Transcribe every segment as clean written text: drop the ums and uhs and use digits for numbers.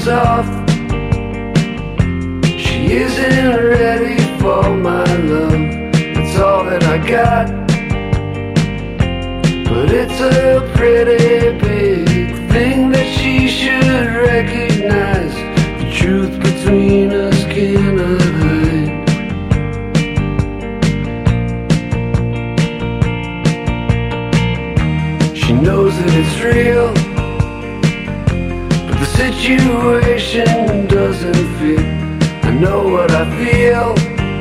off. She isn't ready for my love. It's all that I got, but it's a pretty big thing that she should recognize. The truth between us cannot hide. She knows that it's real, but the situation doesn't fit. I know what I feel,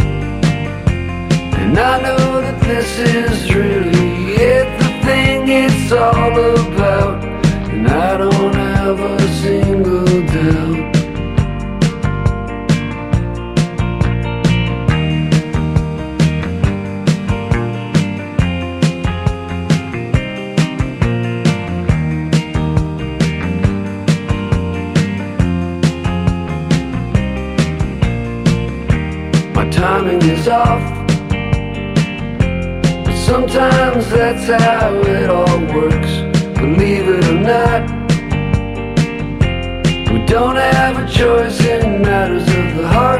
and I know that this is really it, the thing it's all about, and I don't have a single doubt. My timing is off, but sometimes that's how it all works. Believe it or not, we don't have a choice in matters of the heart.